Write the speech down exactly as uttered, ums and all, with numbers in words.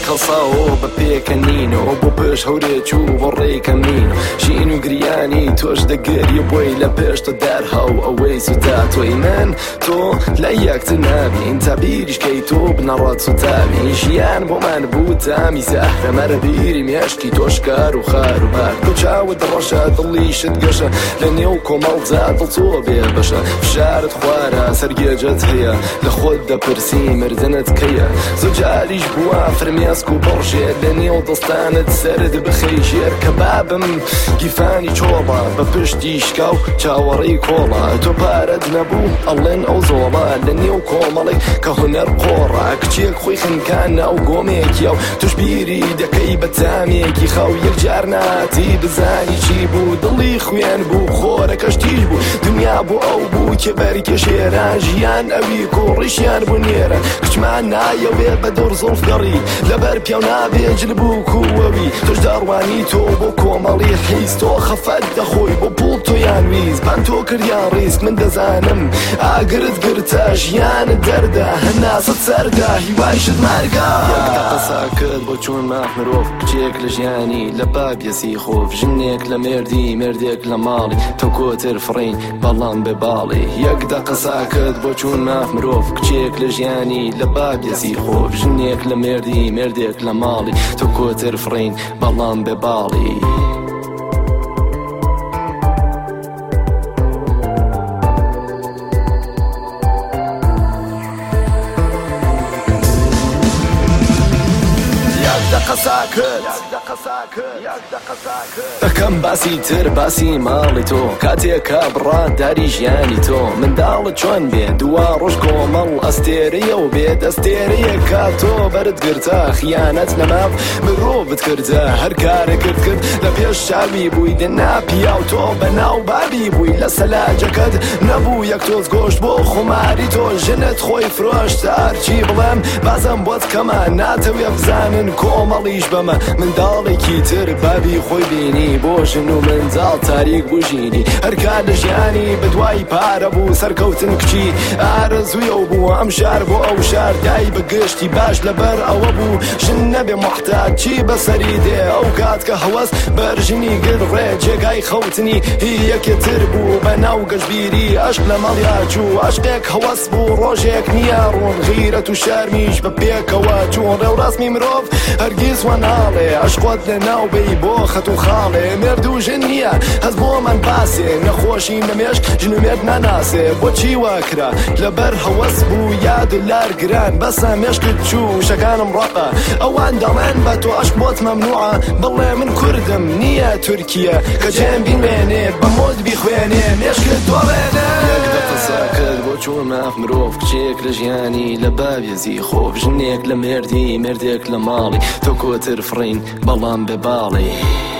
خەساوە بە پێکەنینەوە بۆ پێش هەورێک و بۆ ڕێکەمین ژین و گریانی تۆش دەگەریە بۆی لە پێشتە دەرهاو ئەوەی سوتا تۆی من تۆ لە یەکتر نابین تا بیریشکەی تۆ بنەڕات سوتاوی ژیان بۆمان بوو تامی زەهرە مەرە بیری مێشکی تۆشکار و خار و بار تۆ چاوت ڕەشە دڵیشت گەشە لە نێو کۆمەڵجا دڵ تۆ بێ بەشە فشارت خوارە سەرگێجت هەیە لە خۆت دەپرسی مردنت کەیە زۆر جاریش بووە فرمێسک و بەڕژێ لە نێو دەستانت سرد بخەی ژێر کە بابم گیفانی چۆڵە بە پشتی شکا و چاوەڕی کۆڵە تۆ پارەت نەبوو ئەڵێن ئەو زۆڵە لە نێو کۆمەڵی کە هونەر قۆڕە کچێک خۆی خنکانە ئەو گۆمێکیە و توش بیری دەکەی بە تامێکی خەو یەکجار ناتی بزانی چی بوو دڵی خوێن بوو خۆرەکەش تیژ بوو دنیا بوو ئەو بوو کە بەریکە شێران ژیان ئەوی کۆڕیشیان بوو نێرە کچمان نایەوێ بە دەور زۆڵف گەڕی لەبەر پیاو نابێ جل بوو کووەوی توش داڕوانی تۆ بۆ کۆمەڵی حیز تۆ خەفەت دەخۆی بۆ پوڵ تۆیان ویست بان تۆ کردیان ڕیست من دەزانم ئاگرت گرتە ژیانت دەردە هەناسەت سەردا هیوایشت مارگا یەکدە قسە کرد بۆ چوون ماف مرۆڤ کچێک لە ژیانی لە بابیەسی خۆف ژنێک لە مێردی مێردێک لە ماڵی تۆ کۆتر فڕین بەڵام بێ باڵی یەکدە قسە کرد بۆ چوون ماف مرۆڤ کچێک لە ژیانی لە بابیەسی خۆف ژنێک لە مێردی مێردێک لە ماڵی تۆ کۆتر فڕین بەڵام بێ باڵی دەکەم باسی تر باسی ماڵی تۆ کاتێکە بڕا داری ژیانی تۆ منداڵت چۆن بێ دوا ڕۆژ کۆمەڵ ئەستێرەیە و بێت ئەستێرەیە کا تۆ بەرت گرتە خیانەت نەماو مرۆڤت کردە هەر کارە کرد کرد لە پێش چاوی بووی دەناپیا و تۆ بەناو بابی بووی لە سەلاجەکەت نەبوو یەک تۆز گۆشت بۆ خۆماری تۆ ژنت خۆی فرۆشتە هەرچی بڵێم بازم بۆت کەمە ناتەوێ بزانن کۆمەڵیش بەمە منداڵێکی تر بابی خۆی بینی بۆ ژن و منزاڵ تاریک بژینی هەرکار لە ژیانی بەدوای پارە بوو سەرکەوتن کچی ئارەزوویە و بوو ئەم شار بۆ ئەو شار دای بەگشتی باش لەبەر ئەوە بوو ژن نەبێ محتاج چی بەسەری دێ ئەو کات کە هەوەس بەرژنی گرڕێ جێگای خەوتنی هی یەکێتر بوو بە ناو گەشتبیری عەشق لە مەڵیا چوو عەشقێک هەوەس بوو ڕۆژێک نییە ڕوون غیرەت و شەرمیش بە پێکەوە چوون ڕێوڕاسمی مرۆڤ هەرگیز وە ناڵێ عەشقۆت لە ناو بەی بۆ خەت و خاڵێ مێرد و ژن نییە هەز بۆ من باسێ نەخۆشی نەمێشک ژن و مێرد ناناسێ بۆچی واکرا لەبەر هەوەس بوو یاد و لار گران بەسە مێشکت چوو شەکانم ڕەقە ئەوان دەڵێن بە تۆ عەشق بۆت مەمنوعە بڵێ من کوردم نییە تورکیە کە جێم بینوێنێ بە مۆد بیخوێنێ مێشکت دۆڵێنێ یەکدە قسە کرد بۆ چوون ماف مرۆڤ کچێک لە ژیانی لە بابیەزی خۆف ژنێک لە مێردی مێردێک لە ماڵی تۆ کۆتر فڕین بەڵام بێ باڵی